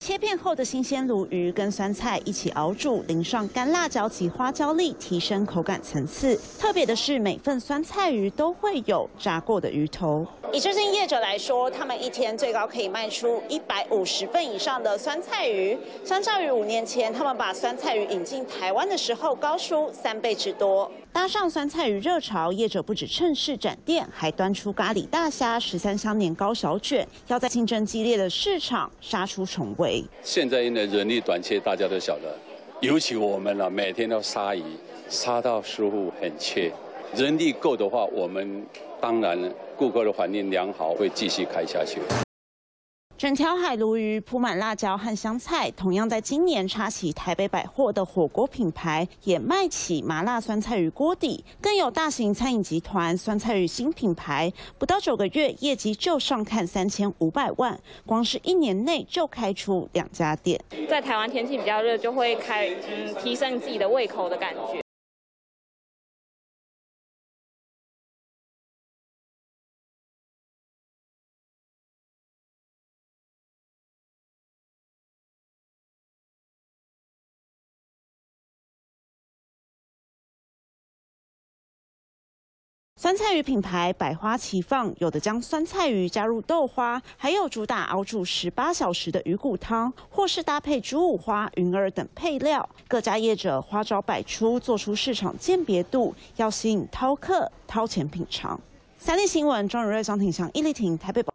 切片后的新鲜鲈鱼跟酸菜一起熬煮，淋上干辣椒及花椒粒，提升口感层次。特别的是，每份酸菜鱼都会有炸过的鱼头。以这些业者来说，他们一天最高可以卖出150份以上的酸菜鱼，相较于5年前他们把酸菜鱼引进台湾的时候，高出3倍之多。搭上酸菜鱼热潮，业者不止趁势展店，还端出咖喱大虾、13香年糕小卷，要在竞争激烈的市场杀出重围。 现在因为人力短缺，大家都晓得，尤其我们啊，每天要杀鱼，杀到师傅很缺。人力够的话，我们当然顾客的反应良好，会继续开下去。 整条海鲈鱼铺满辣椒和香菜，同样在今年插起台北百货的火锅品牌，也卖起麻辣酸菜鱼锅底。更有大型餐饮集团酸菜鱼新品牌，不到9个月业绩就上看3500万，光是1年内就开出2家店。 在台湾天气比较热，就会提升自己的胃口的感觉。 酸菜鱼品牌百花齐放，有的将酸菜鱼加入豆花，还有主打熬煮18小时的鱼骨汤，或是搭配猪五花、云耳等配料。各家业者花招百出，做出市场鉴别度，要吸引饕客掏钱品尝。3立新闻庄宇瑞、张庭祥、易立婷台北报。